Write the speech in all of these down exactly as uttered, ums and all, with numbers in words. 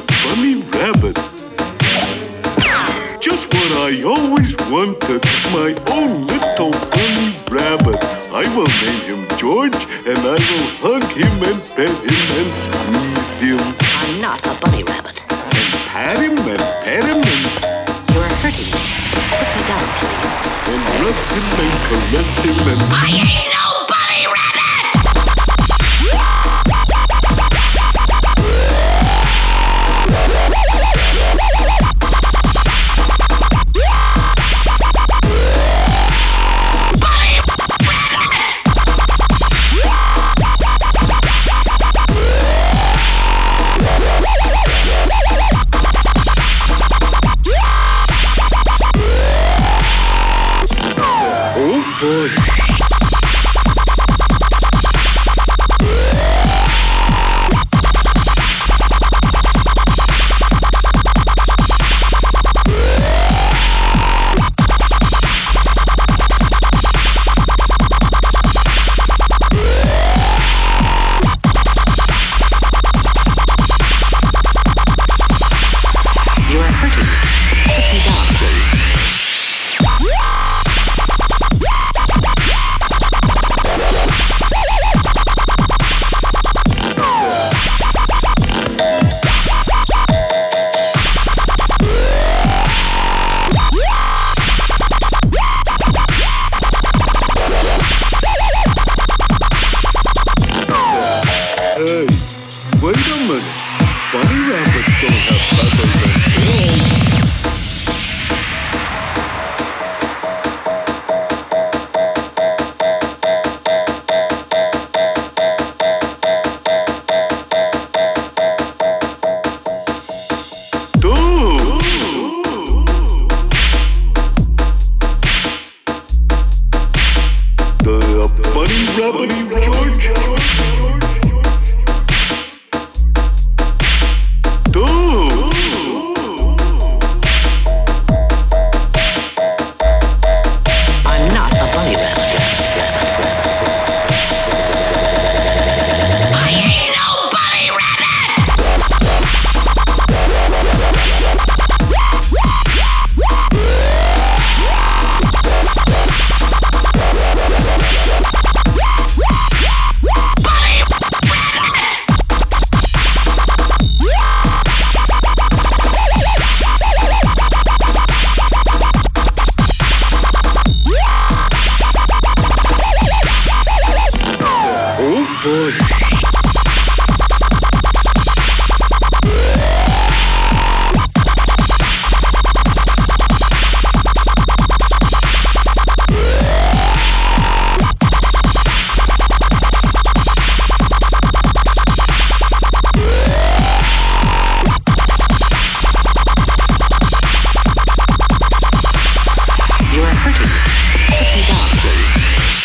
bunny rabbit. Just what I always wanted, my own little bunny rabbit. I will name him George, and I will hug him and pet him and squeeze him. I'm not a bunny rabbit. And pat him and pet him and... You're hurting me. Put me down, please. And rub him and caress him and... I ain't no bunny rabbit! Boy. You are hurting me. Put me down, please. Hey, wait a minute. Bunny rabbits don't have feathers and tails. Duh! The bunny rabbit, George? I'm not a bunny rabbit. I ain't no bunny rabbit! Oh boy. You are hurting me. Put me down, please.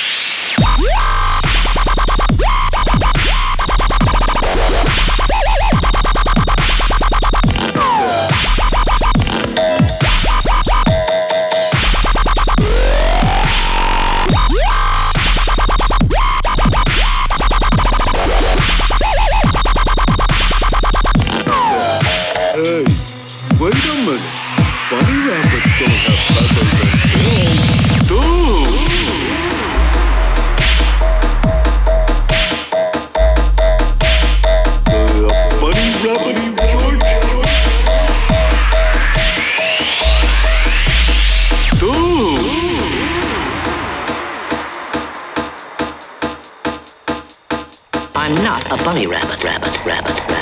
Hey, wait a minute. Bunny rabbits don't have feathers and tails. Duh! The bunny rabbit, George? Duh! I'm not a bunny rabbit, rabbit, rabbit, rabbit.